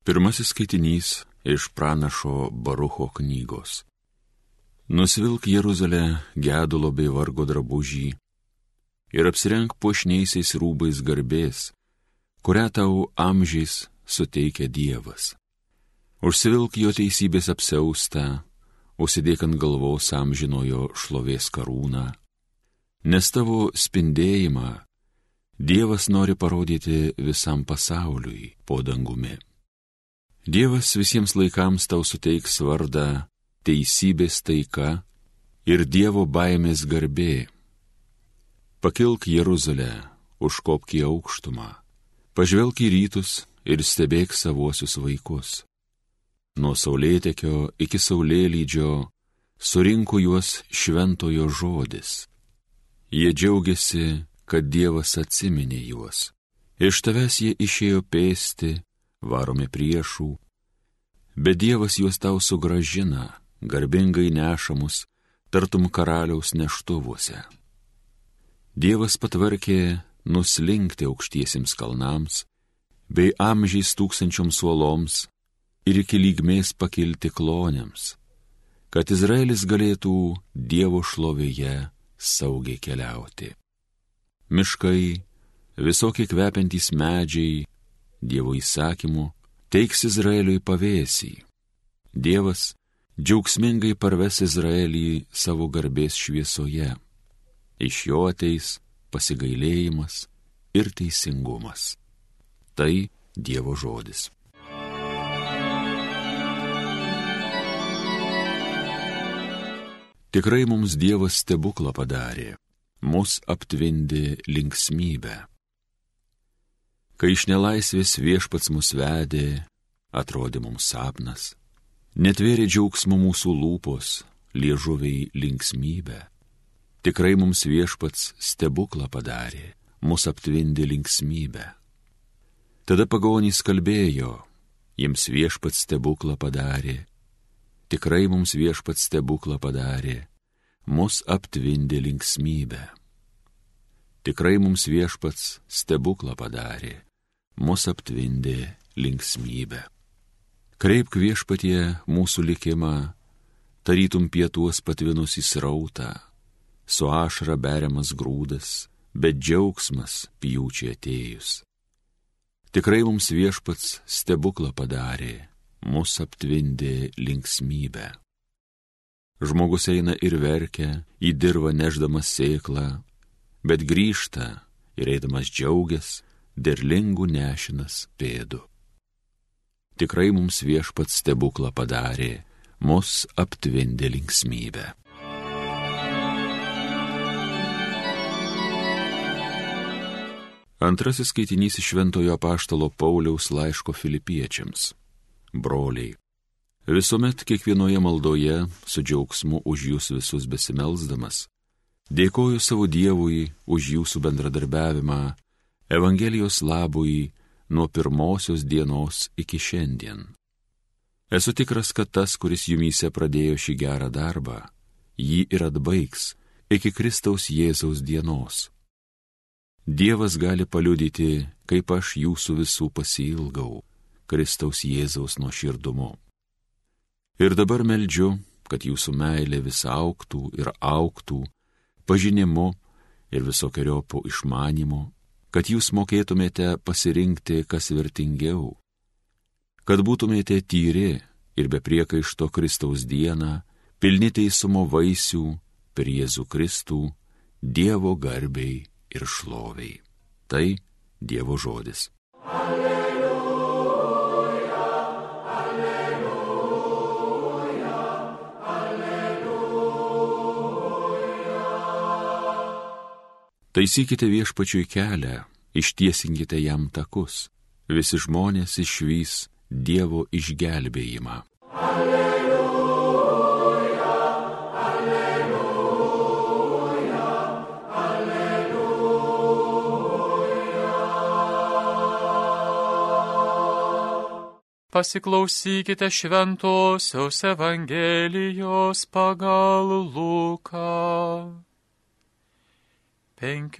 Pirmasis skaitinys iš pranašo Barucho knygos. Nusvilk Jeruzalę gedulo bei vargo drabužį ir apsirenk puošniaisiais rūbais garbės, kurią tau amžiais suteikia Dievas. Užsivilk jo teisybės apsiaustą, užsidėk ant galvos amžinojo šlovės karūną, nes tavo spindėjimą Dievas nori parodyti visam pasauliui po dangumi. Dievas visiems laikams tau suteiks vardą teisybės taika ir Dievo baimės garbė. Pakilk Jeruzalę, užkopk į aukštumą, pažvelk į rytus ir stebėk savuosius vaikus. Nuo saulėtekio iki saulėlydžio surinko juos šventojo žodis. Jie džiaugiasi, kad Dievas atsiminė juos. Iš tavęs jie išėjo pėsti, varomi priešų, bet Dievas juos tau sugrąžina, garbingai nešamus, tartum karaliaus neštuvuose. Dievas patvarkė nuslinkti aukštiesiems kalnams, bei amžiais tūkstančioms uoloms ir iki lygmės pakilti klonėms, kad Izraelis galėtų Dievo šlovėje saugiai keliauti. Miškai, visokie kvepiantys medžiai, Dievo įsakymu teiks Izraeliui pavėsį. Dievas džiaugsmingai parves Izraelį savo garbės šviesoje. Iš jo ateis pasigailėjimas ir teisingumas. Tai Dievo žodis. Tikrai mums Dievas stebuklą padarė, mus aptvindė linksmybę. Kai iš nelaisvės viešpats mus vedė, atrodė mums sapnas, netvėrė džiaugsmo mūsų lūpos, liežuviai linksmybę. Tikrai mums viešpats stebuklą padarė, mus aptvindė linksmybę. Tada pagonys kalbėjo, jiems viešpats stebuklą padarė. Tikrai mums viešpats stebuklą padarė, mus aptvindė linksmybę. Tikrai mums viešpats stebuklą padarė, mus aptvindė linksmybę. Kreipk viešpatie mūsų likimą, tarytum pietuos patvinusį srautą, su ašara beriamas grūdas, bet džiaugsmas pjūčiai atėjus. Tikrai mums viešpats stebuklą padarė, mus aptvindė linksmybę. Žmogus eina ir verkia, į dirvą nešdamas sėklą, bet grįžta ir eidamas džiaugias, derlingų nešinas pėdų. Tikrai mums viešpats stebuklą padarė, mus aptvindė linksmybę. Antrasis skaitinys iš Šventojo apaštalo Pauliaus laiško Filipiečiams. Broliai, visuomet kiekvienoje maldoje su džiaugsmu už jūs visus besimelsdamas, dėkoju savo Dievui už jūsų bendradarbiavimą Evangelijos labui nuo pirmosios dienos iki šiandien. Esu tikras, kad tas, kuris jumyse pradėjo šį gerą darbą, jį ir atbaigs iki Kristaus Jėzaus dienos. Dievas gali paliudyti, kaip aš jūsų visų pasiilgau Kristaus Jėzaus nuoširdumu. Ir dabar meldžiu, kad jūsų meilė vis augtų ir augtų, pažinimu ir visokeriopų išmanymu, kad jūs mokėtumėte pasirinkti, kas vertingiau, kad būtumėte tyri ir be priekaišto Kristaus dieną, pilni teisumo vaisių per Jėzų Kristų, Dievo garbei ir šloviai. Tai Dievo žodis. Taisykite viešpačiui kelią, ištiesinkite jam takus, visi žmonės išvys Dievo išgelbėjimą. Alleluja, alleluja, alleluja. Pasiklausykite šventosios Evangelijos pagal Luką.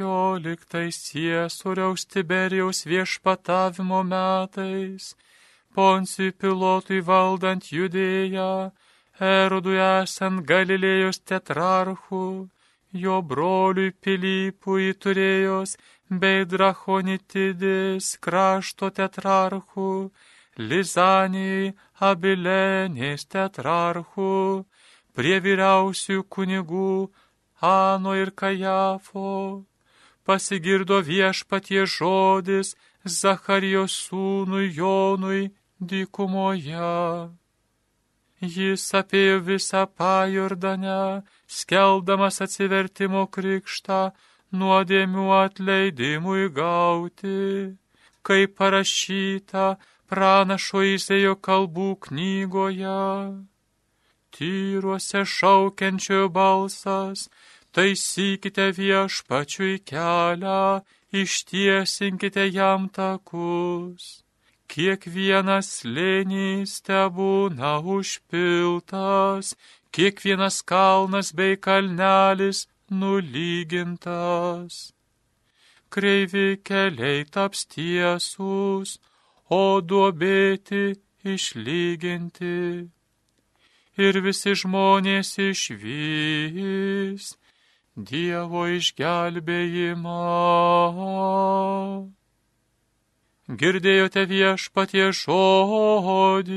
15 ciesoriaus Tiberijaus viešpatavimo metais Poncijui Pilotui valdant Judėją, Erodui esant Galilėjos tetrarchu, jo broliui Pilypui Turėjos bei Drachonitidės krašto tetrarchu, Lizanijai Abilenės tetrarchu, prie vyriausių kunigų Ano ir Kajafo, pasigirdo Viešpaties žodis Zacharijos sūnui Jonui dykumoje. Jis apėjo visą Pajordanę, skelbdamas atsivertimo krikštą nuodėmių atleidimui gauti, kaip parašyta pranašo Izaijo kalbų knygoje. Tyruose šaukiančiojo balsas, taisykite Viešpačiui kelią, ištiesinkite jam takus. Kiekvienas slėnys tebūna užpiltas, kiekvienas kalnas bei kalnelis nulygintas. Kreivi keliai taps tiesūs, o duobėti išlyginti. Ir visi žmonės išvys Dievo išgelbėjimą. Girdėjote Viešpaties žodį.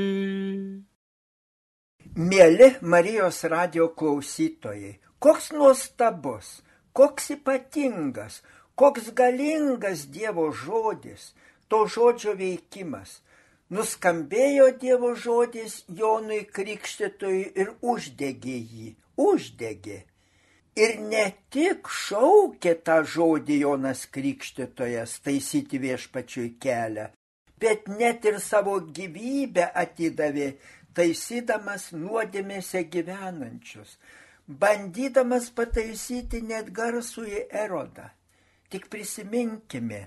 Mieli Marijos radijo klausytojai, koks nuostabus, koks ypatingas, koks galingas Dievo žodis, to žodžio veikimas. Nuskambėjo Dievo žodis Jonui Krikštytojui ir uždegė jį, uždegė. Ir ne tik šaukė tą žodį Jonas Krikštytojas taisyti Viešpačiui kelią, bet net ir savo gyvybę atidavė, taisydamas nuodėmėse gyvenančius, bandydamas pataisyti net garsųjį Erodą. Tik prisiminkime,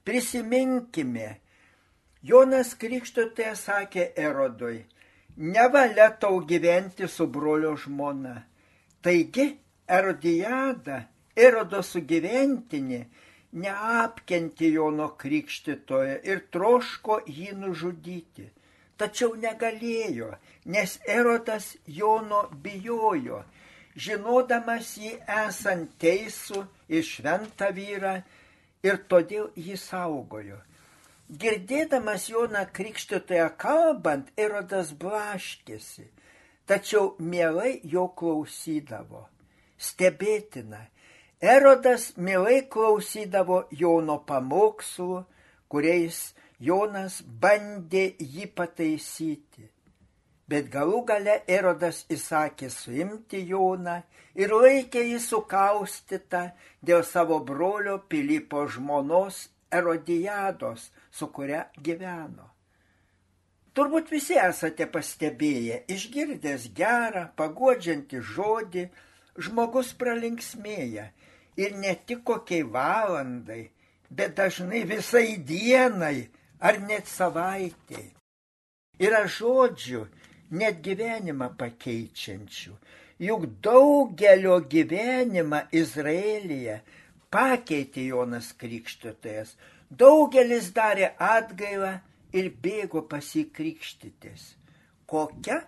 Jonas Krikštytojas sakė Erodui, nevalia tau gyventi su brolio žmona. Taigi, Erodijada, Erodo sugyventinė, neapkentė Jono Krikštytojo ir troško jį nužudyti. Tačiau negalėjo, nes Erodas Jono bijojo, žinodamas jį esant teisų ir šventą vyrą, ir todėl jį saugojo. Girdėdamas Joną Krikštytoją kalbant, Erodas blaškėsi, tačiau mielai jo klausydavo. Stebėtina, Erodas mielai klausydavo Jono pamokslų, kuriais Jonas bandė jį pataisyti. Bet galų gale Erodas įsakė suimti Joną ir laikė jį sukaustytą dėl savo brolio Pilypo žmonos Erodijados, su kuria gyveno. Turbūt visi esate pastebėję, išgirdęs gerą, paguodžiantį žodį, žmogus pralinksmėja ir ne tik kokiai valandai, bet dažnai visai dienai ar net savaitei. Yra žodžių net gyvenimą pakeičiančių, juk daugelio gyvenimą Izraelyje pakeitė Jonas Krikštytojas. Daugelis darė atgailą ir bėgo pasikrikštytis. Kokia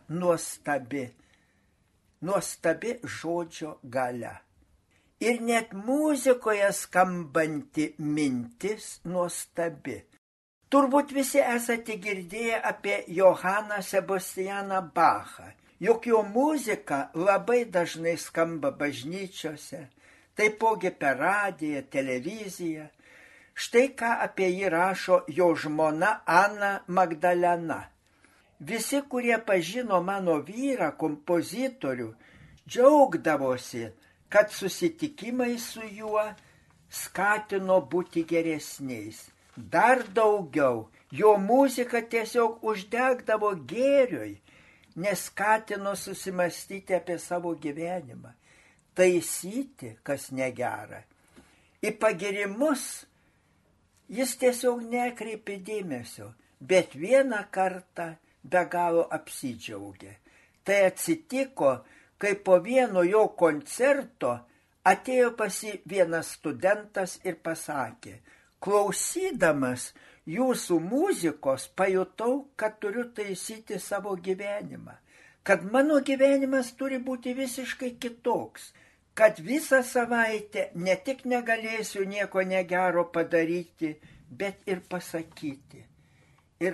nuostabi žodžio galia. Ir net muzikoje skambanti mintis nuostabi. Turbūt visi esate girdėję apie Johaną Sebastianą Bachą, juk jo muzika labai dažnai skamba bažnyčiose, taipogi per radiją, televiziją. Štai ką apie jį rašo jo žmona Ana Magdalena. Visi, kurie pažino mano vyrą, kompozitorių, džiaugdavosi, kad susitikimai su juo skatino būti geresniais. Dar daugiau, jo muzika tiesiog uždegdavo gėriui, nes skatino susimastyti apie savo gyvenimą, taisyti, kas negera. Į pagirimus jis tiesiog nekreipė dėmesio, bet vieną kartą be galo apsidžiaugė. Tai atsitiko, kai po vieno jo koncerto atėjo pas jį vienas studentas ir pasakė, klausydamas jūsų muzikos pajutau, kad turiu taisyti savo gyvenimą, kad mano gyvenimas turi būti visiškai kitoks, kad visą savaitę ne tik negalėsiu nieko negero padaryti, bet ir pasakyti. Ir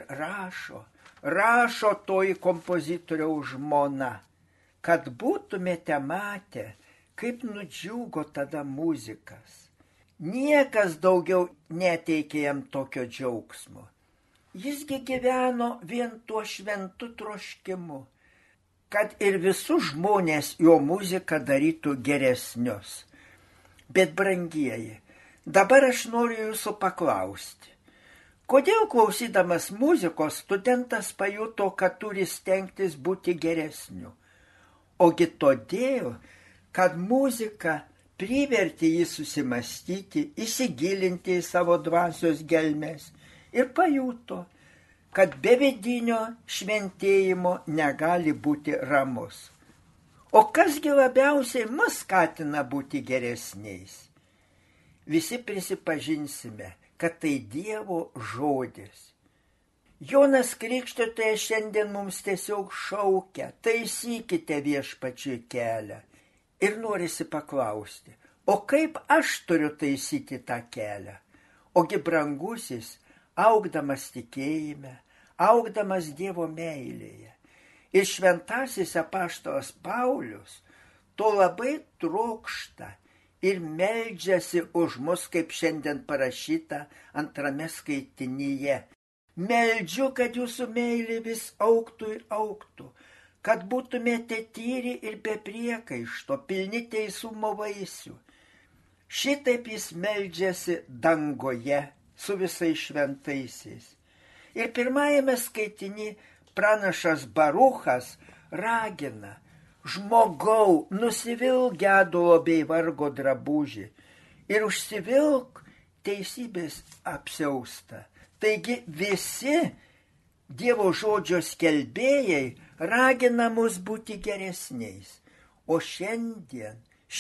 rašo toji kompozitoriaus žmona, kad būtumėte matę, kaip nudžiugo tada muzikas. Niekas daugiau neteikė jam tokio džiaugsmo. Jisgi gyveno vien tuo šventu troškimu, kad ir visus žmonės jo muziką darytų geresnius. Bet, brangieji, dabar aš noriu jūsų paklausti, kodėl klausydamas muzikos studentas pajuto, kad turi stengtis būti geresniu? Ogi todėl, kad muzika privertė jį susimastyti, įsigilinti į savo dvasios gelmes ir pajuto, kad be vidinio šventėjimo negali būti ramus. O kasgi labiausiai mus skatina būti geresniais? Visi prisipažinsime, kad tai Dievo žodis. Jonas Krikštytojas šiandien mums tiesiog šaukia, taisykite Viešpačiui kelią. Ir norisi paklausti, o kaip aš turiu taisyti tą kelią? Ogi brangusis, augdamas tikėjime, augdamas Dievo meilėje. Ir šventasis apaštalas Paulius to labai trokšta ir meldžiasi už mus, kaip šiandien parašyta 2 skaitinyje. Meldžiu, kad jūsų meilė vis augtų ir augtų, kad būtumėte tyri ir be priekaišto, pilni teisumo vaisių. Šitaip jis meldžiasi dangoje su visais šventaisiais. Ir pirmajame skaitiny pranašas Baruchas ragina: žmogau, nusivilk gedulo bei vargo drabužį ir užsivilk teisybės apsiaustą. Taigi visi Dievo žodžio skelbėjai ragina mus būti geresniais. O šiandien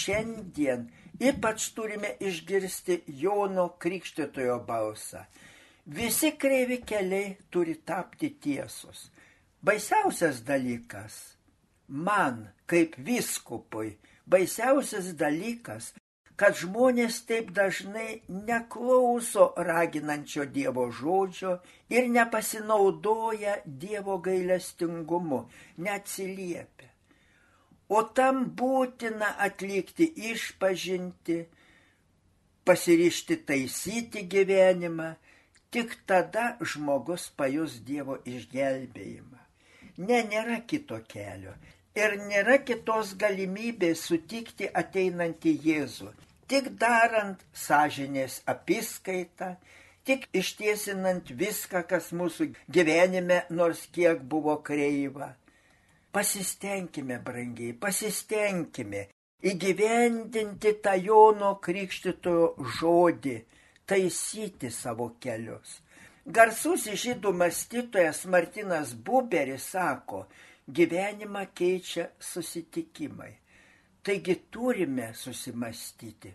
ypač turime išgirsti Jono Krikštytojo balsą. Visi kreivi keliai turi tapti tiesos. Baisiausias dalykas, man kaip vyskupui, baisiausias dalykas, kad žmonės taip dažnai neklauso raginančio Dievo žodžio ir nepasinaudoja Dievo gailestingumu, neatsiliepia. O tam būtina atlikti išpažintį, pasiryžti taisyti gyvenimą, tik tada žmogus pajus Dievo išgelbėjimą. Nėra kito kelio. Ir nėra kitos galimybės sutikti ateinantį Jėzų, tik darant sąžinės apyskaitą, tik ištiesinant viską, kas mūsų gyvenime nors kiek buvo kreiva. Pasistengkime, brangiai, pasistengkime įgyvendinti tą Jono Krikštytojo žodį, taisyti savo kelius. Garsusis žydų mąstytojas Martinas Buberis sako: gyvenimą keičia susitikimai. Taigi turime susimastyti,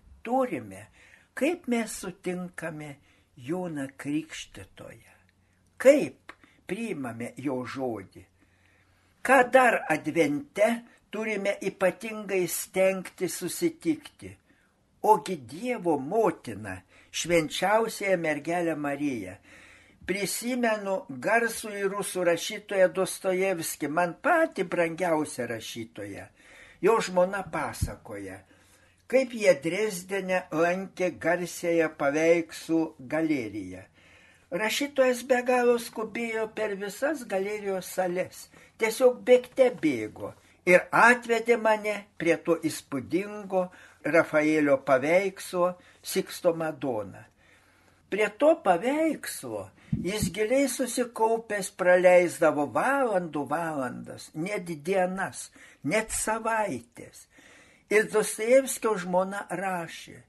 kaip mes sutinkame Joną Krikštytoją, kaip priimame jo žodį. Ką dar advente turime ypatingai stengti susitikti? Ogi Dievo motina, švenčiausiąją mergelę Mariją. Prisimenu garsų į rusų rašytoją Dostojevskį, man patį brangiausią rašytoją. Jo žmona pasakoja, kaip jie Dresdene lankė garsiąją paveikslų galeriją. Rašytojas be galo skubėjo per visas galerijos sales, tiesiog bėgte bėgo ir atvedė mane prie to įspūdingo Rafaelio paveikslo Siksto Madona. Prie to paveikslo jis giliai susikaupęs praleisdavo valandas, net dienas, net savaitės. Ir Dostojevskio žmona rašė: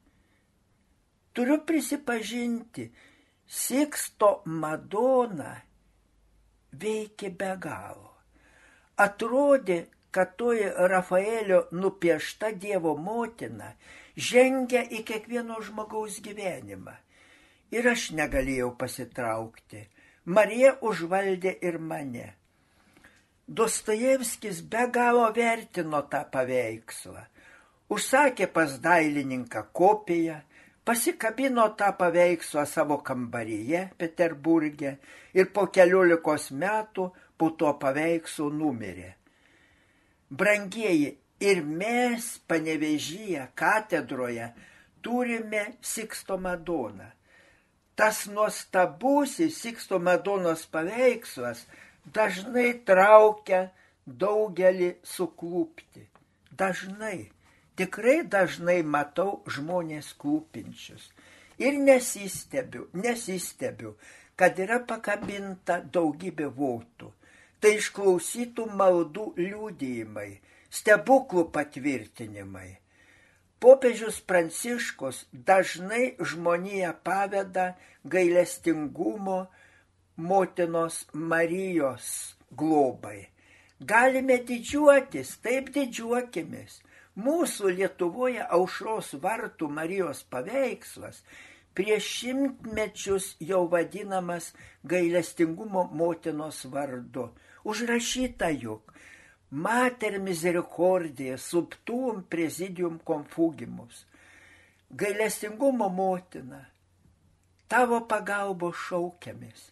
turiu prisipažinti, Siksto Madona veikė be galo. Atrodė, kad toji Rafaelio nupiešta Dievo motina žengia į kiekvieno žmogaus gyvenimą. Ir aš negalėjau pasitraukti. Marija užvaldė ir mane. Dostojevskis be galo vertino tą paveikslą. Užsakė pas dailininką kopiją, pasikabino tą paveikslą savo kambaryje Peterburge ir po 14 metų po to paveikslo numirė. Brangieji, ir mes Panevėžyje katedroje turime Siksto Madoną. Tas nuostabusis Siksto Madonos paveikslas dažnai traukia daugelį suklūpti. Dažnai, tikrai dažnai matau žmonės klūpinčius. Ir nesistebiu, kad yra pakabinta daugybė votų. Tai išklausytų maldų liudijimai, stebuklų patvirtinimai. Popiežius Pranciškus dažnai žmoniją paveda gailestingumo motinos Marijos globai. Galime didžiuotis, taip didžiuokimės. Mūsų Lietuvoje Aušros vartų Marijos paveikslas prieš 100 metus jau vadinamas gailestingumo motinos vardu. Užrašyta juk Mater Misericordiae subtuum presidium confugimus. Gailestingumo motina, tavo pagalbos šaukiamės.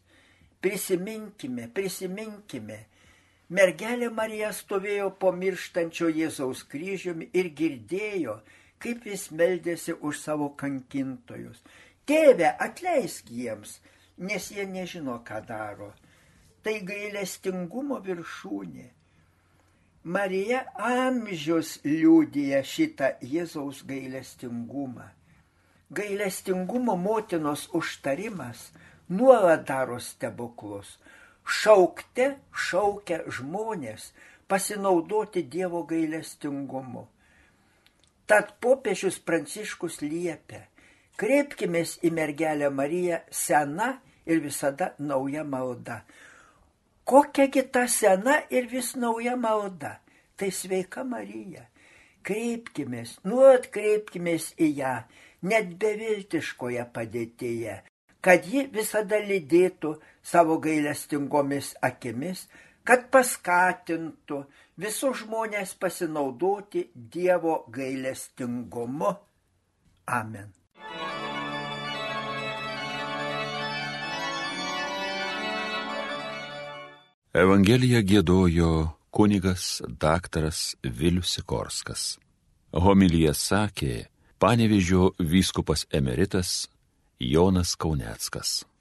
Prisiminkime. Mergelė Marija stovėjo po mirštančio Jėzaus kryžiumi ir girdėjo, kaip jis meldėsi už savo kankintojus. Tėve, atleisk jiems, nes jie nežino, ką daro. Tai gailestingumo viršūnė. Marija amžius liudija šitą Jėzaus gailestingumą. Gailestingumo motinos užtarimas nuolat daro stebuklus. Šaukte šaukia žmonės pasinaudoti Dievo gailestingumu. Tad popiežius Pranciškus liepia, kreipkimės į mergelę Mariją sena ir visada nauja malda. Kokiagi ta sena ir vis nauja malda? Tai sveika Marija. Nuolat kreipkimės į ją, net beviltiškoje padėtyje, kad ji visada lydėtų savo gailestingomis akimis, kad paskatintų visus žmonės pasinaudoti Dievo gailestingumu. Amen. Evangeliją giedojo kunigas daktaras Vilius Sikorskas. Homiliją sakė Panevėžio vyskupas emeritas Jonas Kauneckas.